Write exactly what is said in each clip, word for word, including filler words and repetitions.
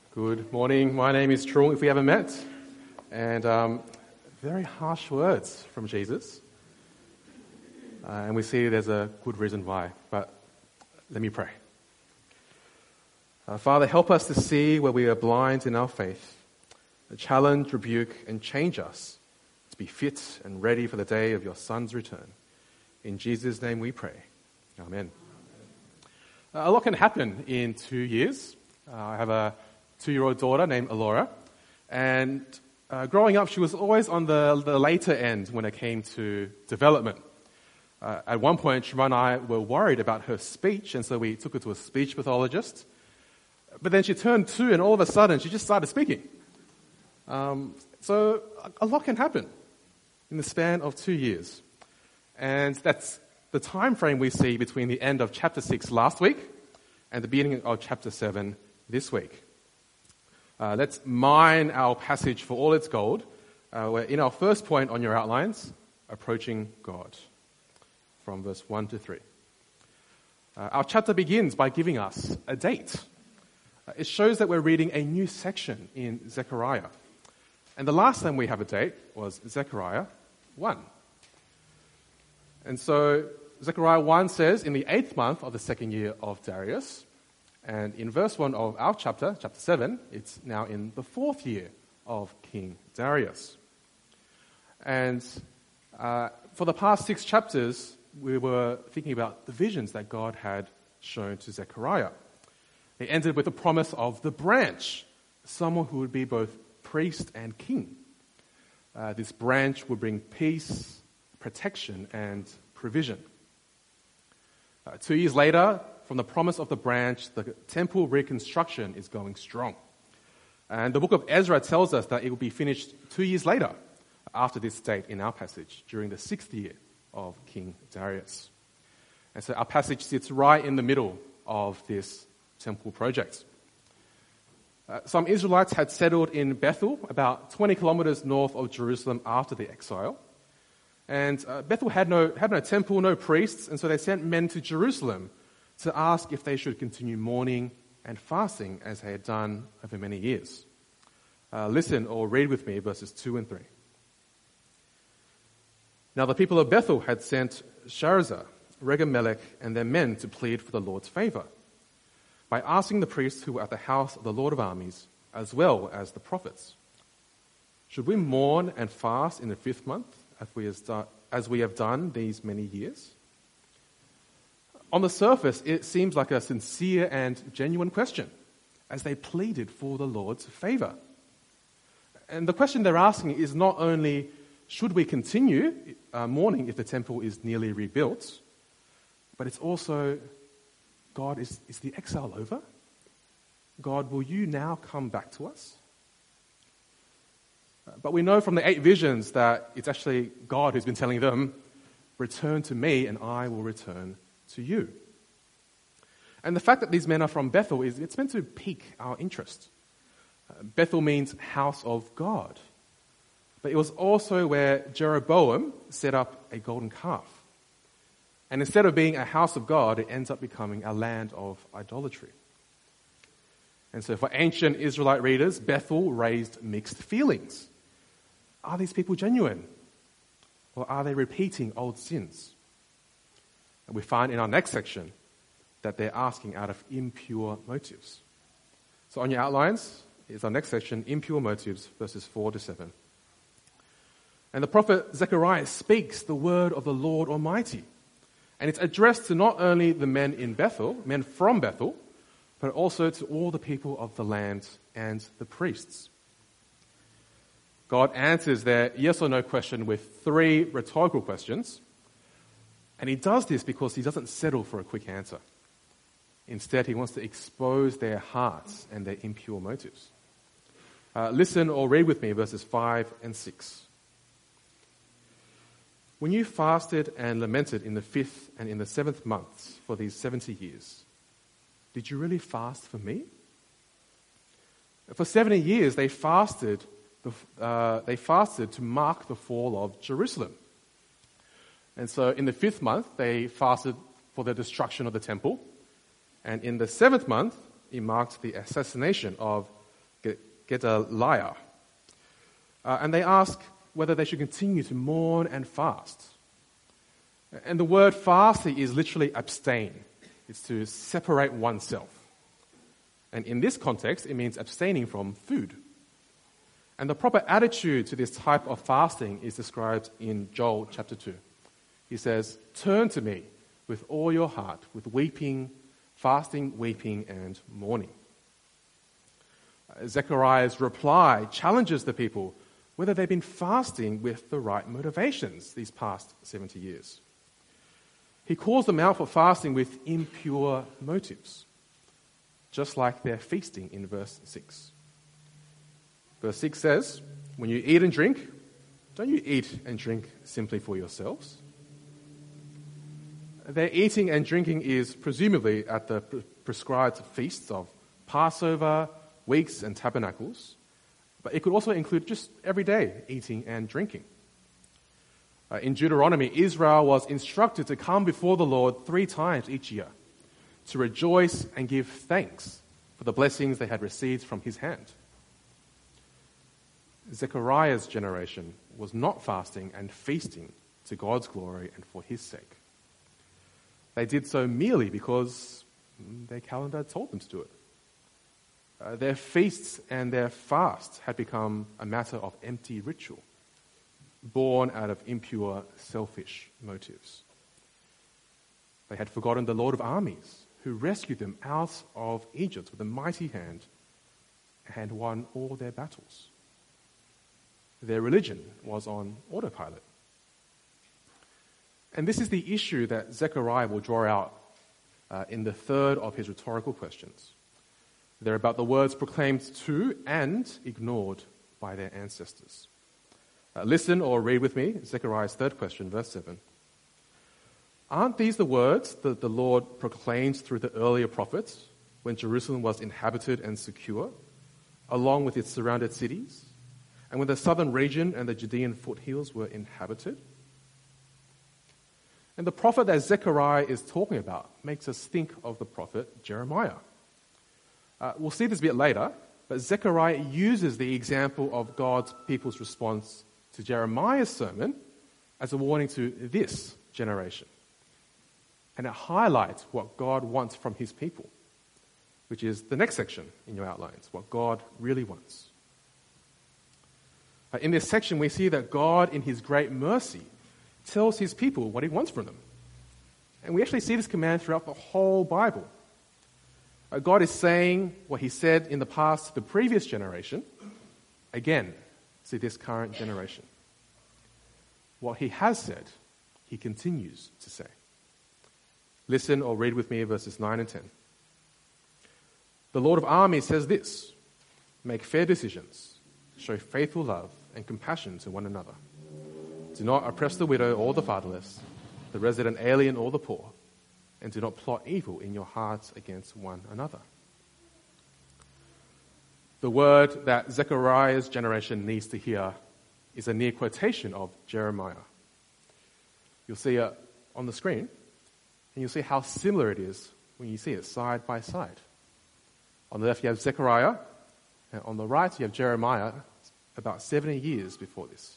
Good morning. My name is Trung, if we haven't met. And um, very harsh words from Jesus. Uh, and we see there's a good reason why. But let me pray. Uh, Father, help us to see where we are blind in our faith. Challenge, rebuke, and change us to be fit and ready for the day of your Son's return. In Jesus' name we pray. Amen. Uh, a lot can happen in two years. Uh, I have a two-year-old daughter named Alora, and uh, growing up she was always on the, the later end when it came to development. Uh, at one point, Shema and I were worried about her speech, and so we took her to a speech pathologist. But then she turned two, and all of a sudden she just started speaking. Um, so a lot can happen in the span of two years. And that's the time frame we see between the end of chapter six last week and the beginning of chapter seven this week. Uh, let's mine our passage for all its gold. Uh, we're in our first point on your outlines, approaching God, from verse one to three. Uh, our chapter begins by giving us a date. Uh, it shows that we're reading a new section in Zechariah. And the last time we have a date was Zechariah one. And so Zechariah one says, in the eighth month of the second year of Darius. And in verse one of our chapter, chapter seven, it's now in the fourth year of King Darius. And uh, for the past six chapters, we were thinking about the visions that God had shown to Zechariah. They ended with the promise of the branch, someone who would be both priest and king. Uh, this branch would bring peace, protection, and provision. Uh, two years later, from the promise of the branch, the temple reconstruction is going strong. And the book of Ezra tells us that it will be finished two years later, after this date in our passage, during the sixth year of King Darius. And so our passage sits right in the middle of this temple project. Uh, some Israelites had settled in Bethel, about twenty kilometers north of Jerusalem after the exile. And uh, Bethel had no, had no temple, no priests, and so they sent men to Jerusalem to ask if they should continue mourning and fasting as they had done over many years. Uh, listen or read with me verses two and three. Now the people of Bethel had sent Sharezer, Regem-Melech, and their men to plead for the Lord's favor by asking the priests who were at the house of the Lord of armies, as well as the prophets, should we mourn and fast in the fifth month, as we, has done, as we have done these many years? On the surface, it seems like a sincere and genuine question, as they pleaded for the Lord's favor. And the question they're asking is not only, should we continue uh, mourning if the temple is nearly rebuilt, but it's also, God, is, is the exile over? God, will you now come back to us? But we know from the eight visions that it's actually God who's been telling them, return to me and I will return to you. And the fact that these men are from Bethel is it's meant to pique our interest. Uh, Bethel means house of God. But it was also where Jeroboam set up a golden calf. And instead of being a house of God, it ends up becoming a land of idolatry. And so for ancient Israelite readers, Bethel raised mixed feelings. Are these people genuine? Or are they repeating old sins? And we find in our next section that they're asking out of impure motives. So on your outlines is our next section, impure motives, verses four to seven. And the prophet Zechariah speaks the word of the Lord Almighty. And it's addressed to not only the men in Bethel, men from Bethel, but also to all the people of the land and the priests. God answers their yes or no question with three rhetorical questions. And he does this because he doesn't settle for a quick answer. Instead, he wants to expose their hearts and their impure motives. Uh, listen or read with me verses five and six. When you fasted and lamented in the fifth and in the seventh months for these seventy years, did you really fast for me? For seventy years, they fasted, uh, they fasted to mark the fall of Jerusalem. And so in the fifth month, they fasted for the destruction of the temple. And in the seventh month, it marked the assassination of Gedaliah. Uh, and they ask whether they should continue to mourn and fast. And the word fasting is literally abstain. It's to separate oneself. And in this context, it means abstaining from food. And the proper attitude to this type of fasting is described in Joel chapter two. He says, "Turn to me with all your heart, with weeping, fasting, weeping, and mourning." Zechariah's reply challenges the people whether they've been fasting with the right motivations these past seventy years. He calls them out for fasting with impure motives, just like their feasting in verse six. Verse six says, "When you eat and drink, don't you eat and drink simply for yourselves?" Their eating and drinking is presumably at the pre- prescribed feasts of Passover, weeks, and tabernacles, but it could also include just everyday eating and drinking. Uh, in Deuteronomy, Israel was instructed to come before the Lord three times each year to rejoice and give thanks for the blessings they had received from his hand. Zechariah's generation was not fasting and feasting to God's glory and for his sake. They did so merely because their calendar told them to do it. Uh, their feasts and their fasts had become a matter of empty ritual, born out of impure, selfish motives. They had forgotten the Lord of armies, who rescued them out of Egypt with a mighty hand and won all their battles. Their religion was on autopilot. And this is the issue that Zechariah will draw out uh, in the third of his rhetorical questions. They're about the words proclaimed to and ignored by their ancestors. Uh, listen or read with me, Zechariah's third question, verse seven. "Aren't these the words that the Lord proclaimed through the earlier prophets when Jerusalem was inhabited and secure, along with its surrounded cities, and when the southern region and the Judean foothills were inhabited?" And the prophet that Zechariah is talking about makes us think of the prophet Jeremiah. Uh, we'll see this a bit later, but Zechariah uses the example of God's people's response to Jeremiah's sermon as a warning to this generation. And it highlights what God wants from his people, which is the next section in your outlines, what God really wants. Uh, in this section, we see that God, in his great mercy, tells his people what he wants from them. And we actually see this command throughout the whole Bible. Uh, God is saying what he said in the past to the previous generation, again, to this current generation. What he has said, he continues to say. Listen or read with me verses nine and ten. "The Lord of armies says this: make fair decisions, show faithful love and compassion to one another. Do not oppress the widow or the fatherless, the resident alien or the poor, and do not plot evil in your hearts against one another." The word that Zechariah's generation needs to hear is a near quotation of Jeremiah. You'll see it on the screen, and you'll see how similar it is when you see it side by side. On the left you have Zechariah, and on the right you have Jeremiah, about seventy years before this.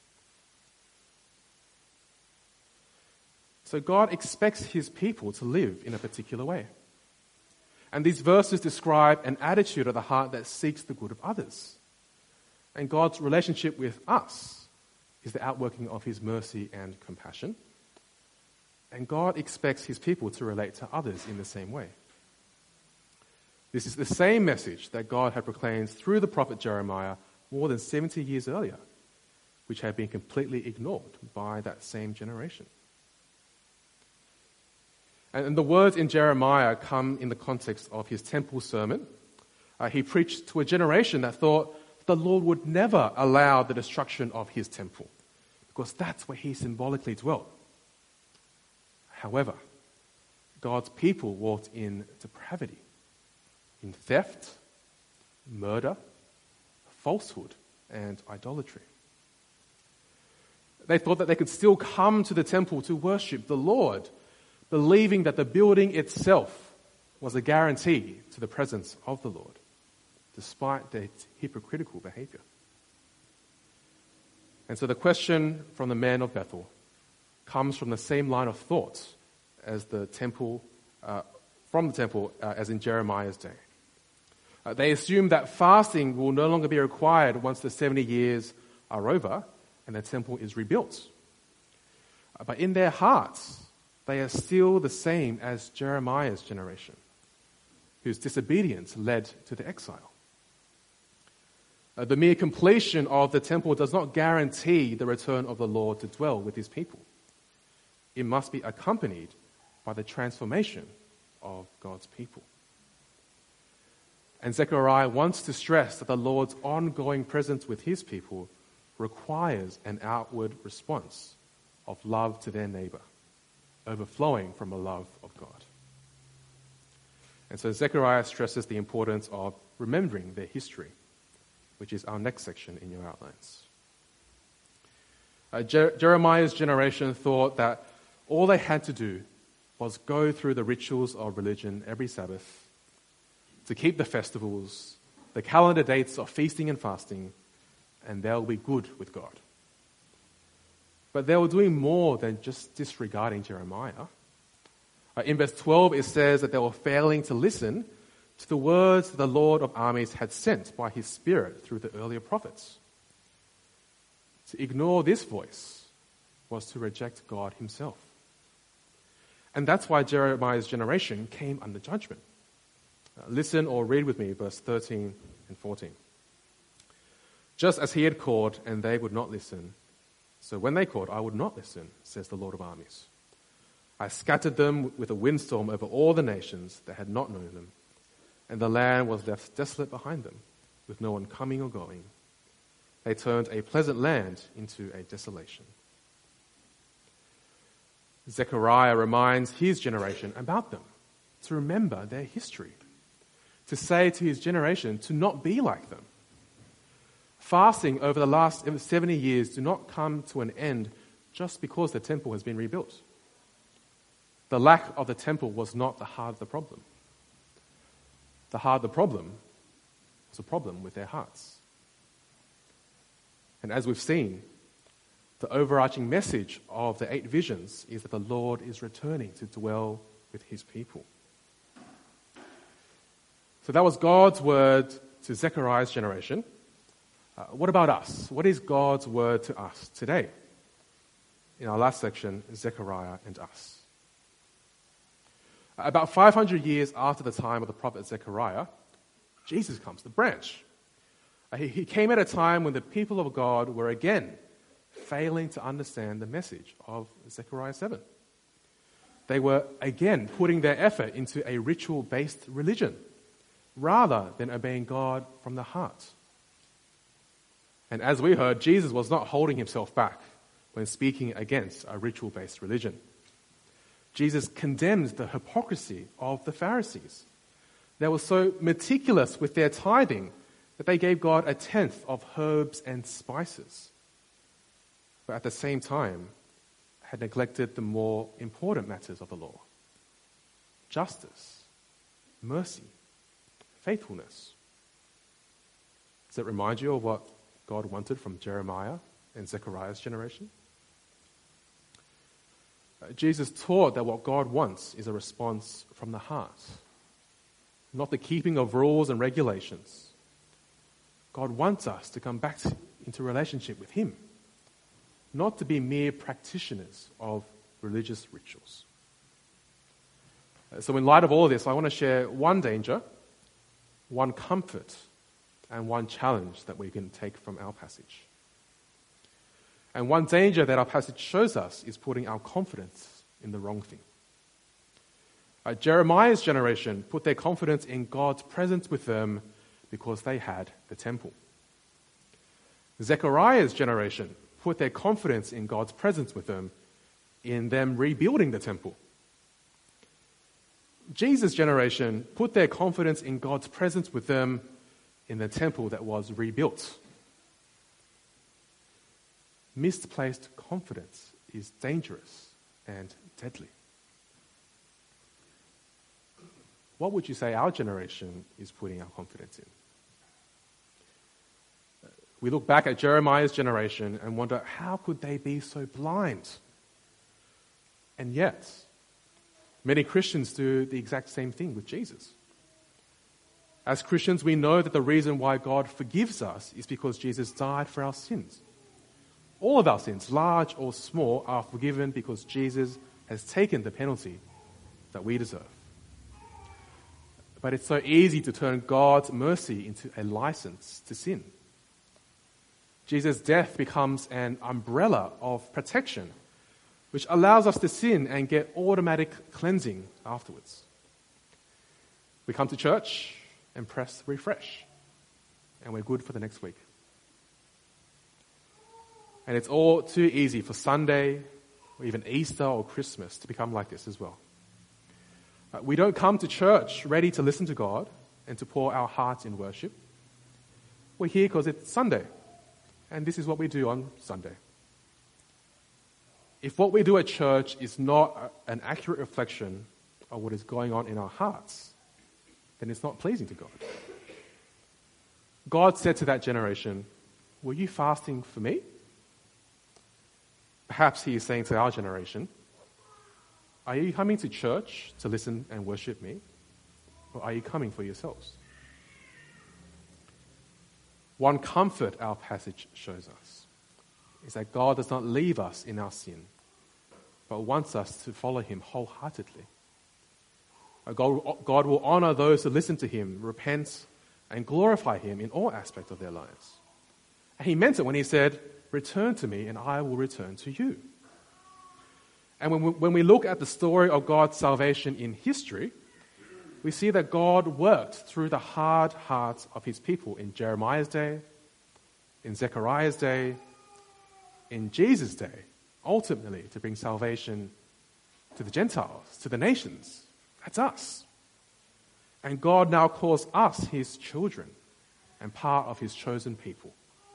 So God expects his people to live in a particular way. And these verses describe an attitude of the heart that seeks the good of others. And God's relationship with us is the outworking of his mercy and compassion. And God expects his people to relate to others in the same way. This is the same message that God had proclaimed through the prophet Jeremiah more than seventy years earlier, which had been completely ignored by that same generation. And the words in Jeremiah come in the context of his temple sermon. Uh, he preached to a generation that thought the Lord would never allow the destruction of his temple, because that's where he symbolically dwelt. However, God's people walked in depravity, in theft, murder, falsehood, and idolatry. They thought that they could still come to the temple to worship the Lord, believing that the building itself was a guarantee to the presence of the Lord. despite their hypocritical behavior. And so the question from the men of Bethel comes from the same line of thought as the temple, uh, from the temple uh, as in Jeremiah's day. Uh, they assume that fasting will no longer be required once the seventy years are over and the temple is rebuilt. Uh, but in their hearts, they are still the same as Jeremiah's generation, whose disobedience led to the exile. Uh, the mere completion of the temple does not guarantee the return of the Lord to dwell with his people. It must be accompanied by the transformation of God's people. And Zechariah wants to stress that the Lord's ongoing presence with his people requires an outward response of love to their neighbor, overflowing from a love of God. And so Zechariah stresses the importance of remembering their history, which is our next section in your outlines. Uh, Jer- Jeremiah's generation thought that all they had to do was go through the rituals of religion every Sabbath, to keep the festivals, the calendar dates of feasting and fasting, and they'll be good with God. But they were doing more than just disregarding Jeremiah. Uh, in verse twelve, it says that they were failing to listen to the words the Lord of armies had sent by his Spirit through the earlier prophets. To ignore this voice was to reject God himself. And that's why Jeremiah's generation came under judgment. Uh, listen or read with me verse thirteen and fourteen. Just as he had called and they would not listen, so when they called, I would not listen, says the Lord of armies. I scattered them with a windstorm over all the nations that had not known them, and the land was left desolate behind them, with no one coming or going. They turned a pleasant land into a desolation. Zechariah reminds his generation about them, to remember their history, to say to his generation to not be like them. Fasting over the last seventy years do not come to an end just because the temple has been rebuilt. The lack of the temple was not the heart of the problem. The heart of the problem was a problem with their hearts. And as we've seen, the overarching message of the eight visions is that the Lord is returning to dwell with his people. So that was God's word to Zechariah's generation. Uh, what about us? What is God's word to us today? In our last section, Zechariah and us. About five hundred years after the time of the prophet Zechariah, Jesus comes, the branch. Uh, he, he came at a time when the people of God were again failing to understand the message of Zechariah seven. They were again putting their effort into a ritual-based religion rather than obeying God from the heart. And as we heard, Jesus was not holding himself back when speaking against a ritual-based religion. Jesus condemns the hypocrisy of the Pharisees. They were so meticulous with their tithing that they gave God a tenth of herbs and spices, but at the same time had neglected the more important matters of the law: justice, mercy, faithfulness. Does it remind you of what God wanted from Jeremiah and Zechariah's generation? Uh, Jesus taught that what God wants is a response from the heart, not the keeping of rules and regulations. God wants us to come back to, into relationship with him, not to be mere practitioners of religious rituals. Uh, so in light of all of this, I want to share one danger, one comfort, and one challenge that we can take from our passage. And one danger that our passage shows us is putting our confidence in the wrong thing. Uh, Jeremiah's generation put their confidence in God's presence with them because they had the temple. Zechariah's generation put their confidence in God's presence with them in them rebuilding the temple. Jesus' generation put their confidence in God's presence with them in the temple that was rebuilt. Misplaced confidence is dangerous and deadly. What would you say our generation is putting our confidence in? We look back at Jeremiah's generation and wonder, how could they be so blind? And yet, many Christians do the exact same thing with Jesus. As Christians, we know that the reason why God forgives us is because Jesus died for our sins. All of our sins, large or small, are forgiven because Jesus has taken the penalty that we deserve. But it's so easy to turn God's mercy into a license to sin. Jesus' death becomes an umbrella of protection, which allows us to sin and get automatic cleansing afterwards. We come to church and press refresh, and we're good for the next week. And it's all too easy for Sunday, or even Easter or Christmas to become like this as well. We don't come to church ready to listen to God and to pour our hearts in worship. We're here because it's Sunday, and this is what we do on Sunday. If what we do at church is not an accurate reflection of what is going on in our hearts, then it's not pleasing to God. God said to that generation, "Were you fasting for me?" Perhaps he is saying to our generation, "Are you coming to church to listen and worship me? Or are you coming for yourselves?" One comfort our passage shows us is that God does not leave us in our sin, but wants us to follow him wholeheartedly. God, God will honor those who listen to him, repent, and glorify him in all aspects of their lives. And he meant it when he said, "Return to me and I will return to you." And when we, when we look at the story of God's salvation in history, we see that God worked through the hard hearts of his people in Jeremiah's day, in Zechariah's day, in Jesus' day, ultimately to bring salvation to the Gentiles, to the nations. That's us. And God now calls us his children and part of his chosen people.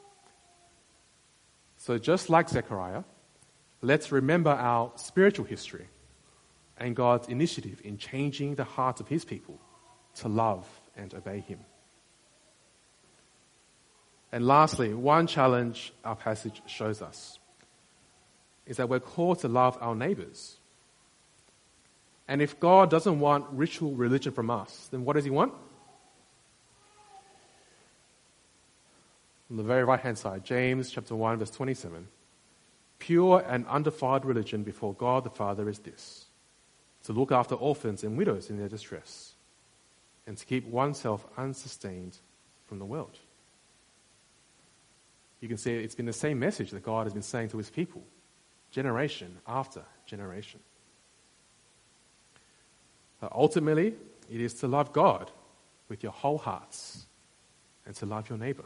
So just like Zechariah, let's remember our spiritual history and God's initiative in changing the hearts of his people to love and obey him. And lastly, one challenge our passage shows us is that we're called to love our neighbors. And if God doesn't want ritual religion from us, then what does he want? On the very right-hand side, James chapter one, verse twenty-seven. "Pure and undefiled religion before God the Father is this, to look after orphans and widows in their distress, and to keep oneself unsustained from the world." You can see it's been the same message that God has been saying to his people, generation after generation. But ultimately, it is to love God with your whole hearts and to love your neighbor.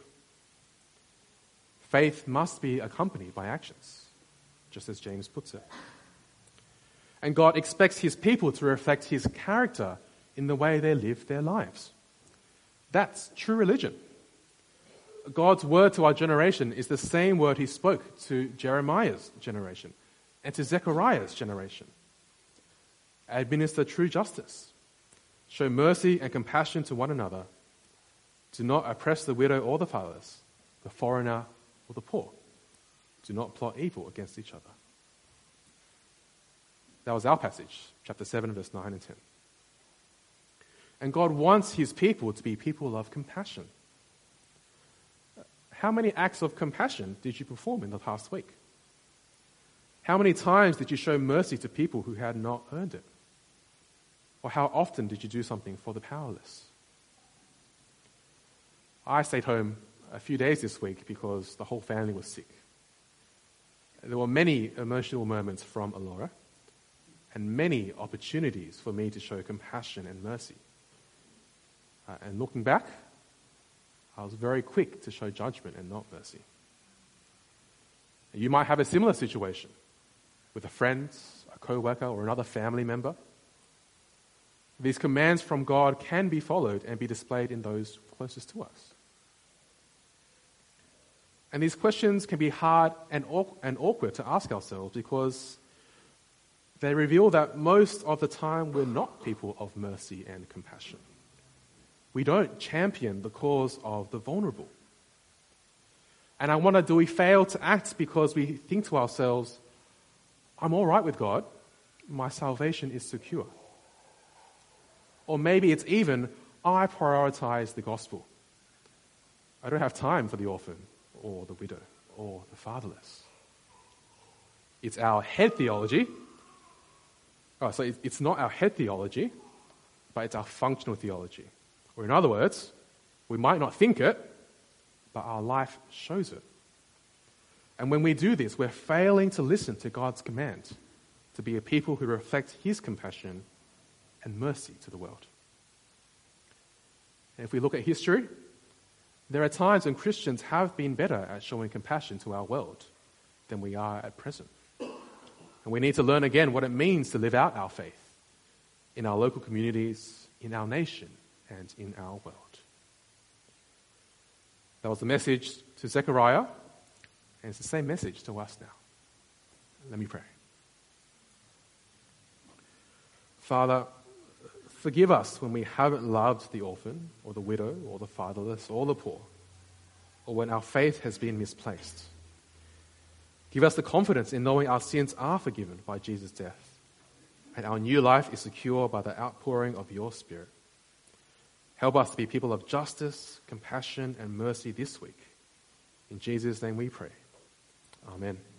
Faith must be accompanied by actions, just as James puts it. And God expects his people to reflect his character in the way they live their lives. That's true religion. God's word to our generation is the same word he spoke to Jeremiah's generation and to Zechariah's generation. Administer true justice. Show mercy and compassion to one another. Do not oppress the widow or the fatherless, the foreigner or the poor. Do not plot evil against each other. That was our passage, chapter seven, verse nine and ten. And God wants his people to be people of compassion. How many acts of compassion did you perform in the past week? How many times did you show mercy to people who had not earned it? Or how often did you do something for the powerless? I stayed home a few days this week because the whole family was sick. There were many emotional moments from Alora and many opportunities for me to show compassion and mercy. Uh, and looking back, I was very quick to show judgment and not mercy. You might have a similar situation with a friend, a co-worker, or another family member. These commands from God can be followed and be displayed in those closest to us. And these questions can be hard and awkward to ask ourselves because they reveal that most of the time we're not people of mercy and compassion. We don't champion the cause of the vulnerable. And I wonder, do we fail to act because we think to ourselves, I'm all right with God, my salvation is secure? Or maybe it's even, I prioritize the gospel. I don't have time for the orphan or the widow or the fatherless. It's our head theology. Oh, so it's not our head theology, but it's our functional theology. Or in other words, we might not think it, but our life shows it. And when we do this, we're failing to listen to God's command to be a people who reflect his compassion and mercy to the world. And if we look at history, there are times when Christians have been better at showing compassion to our world than we are at present. And we need to learn again what it means to live out our faith in our local communities, in our nation, and in our world. That was the message to Zechariah, and it's the same message to us now. Let me pray. Father, forgive us when we haven't loved the orphan, or the widow, or the fatherless, or the poor, or when our faith has been misplaced. Give us the confidence in knowing our sins are forgiven by Jesus' death, and our new life is secure by the outpouring of your Spirit. Help us to be people of justice, compassion, and mercy this week. In Jesus' name we pray. Amen.